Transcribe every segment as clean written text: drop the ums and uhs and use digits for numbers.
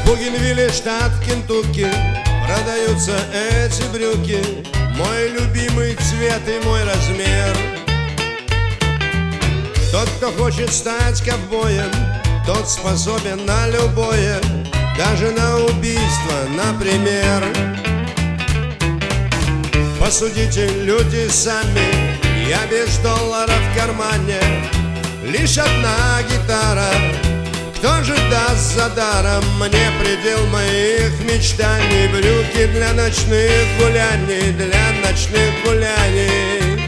Бугенвилле, штат Кентукки, продаются эти брюки. Мой любимый цвет и мой размер. Тот, кто хочет стать ковбоем, тот способен на любое, даже на убийство, например. Посудите, люди, сами, я без доллара в кармане, лишь одна гитара. Кто же даст за даром мне предел моих мечтаний? Брюки для ночных гуляний, для ночных гуляний.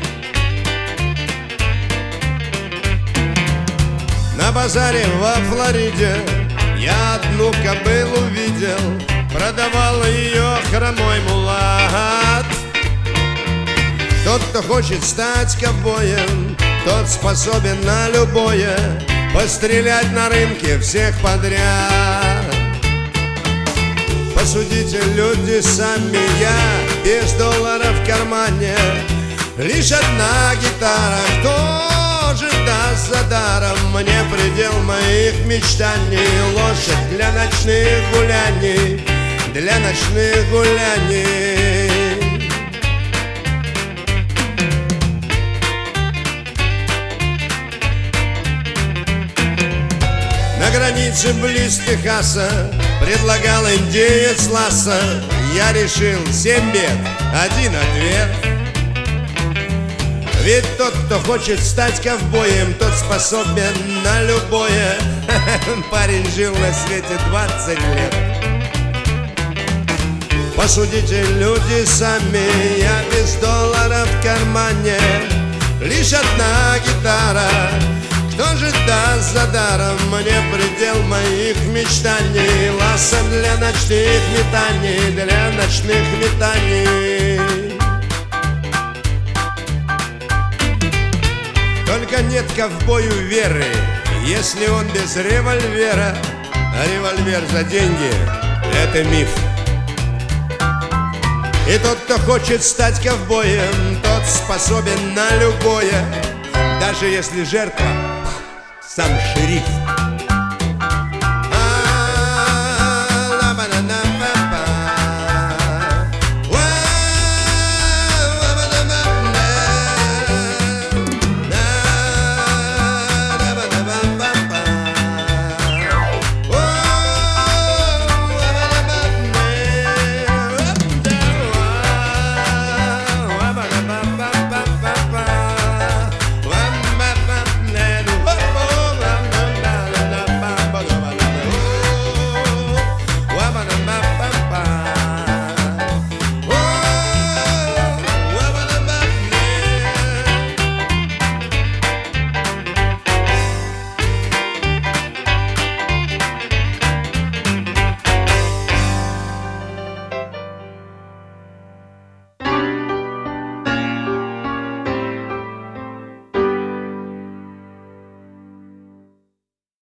На базаре во Флориде я одну кобылу видел, продавал ее хромой мулат. Тот, кто хочет стать ковбоем, тот способен на любое, пострелять на рынке всех подряд. Посудите, люди, сами, я без доллара в кармане, лишь одна гитара. Кто же даст за даром мне предел моих мечтаний? Лошадь для ночных гуляний, для ночных гуляний. На границе близ Техаса предлагал индеец Ласса. Я решил 7 бед, 1 ответ. Ведь тот, кто хочет стать ковбоем, тот способен на любое. Парень жил на свете 20 лет. Посудите, люди, сами, я без доллара в кармане, лишь одна гитара. Кто же даст за даром мне предел моих мечтаний? Ласса для ночных метаний, для ночных метаний. Только нет ковбою веры, если он без револьвера. А револьвер за деньги — это миф. И тот, кто хочет стать ковбоем, тот способен на любое, даже если жертва сам шериф.